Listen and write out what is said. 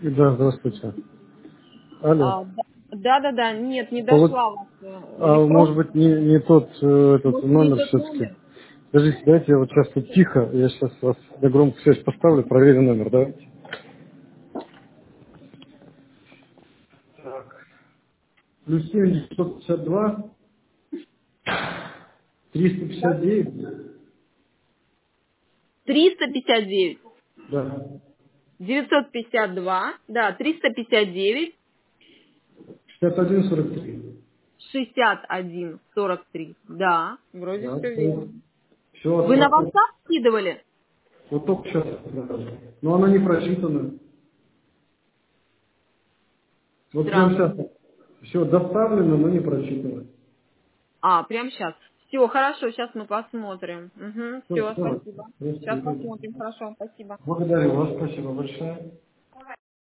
Да, здравствуйте. Алло. Да, нет, не Полу- дошла у вас Может электронка. быть, не тот этот Может, не номер тот все-таки. номер? Скажите, дайте, я вот сейчас тут тихо, я сейчас вас на громкую связь поставлю, проверю номер, да? Плюс 7 952 359. 359, Да. 952, да, 359, 6143. 61, 43. Да, вроде Да, все верно. все, Вы на отправил. WhatsApp скидывали? Вот только сейчас. Да. Но она не прочитана. Вот прям Странно. сейчас. Все доставлено, но не прочитано. Прямо сейчас. Все, хорошо, сейчас мы посмотрим. Угу, Все, все, давай. спасибо. Сейчас Просто, посмотрим, хорошо, спасибо. благодарю вас, спасибо большое.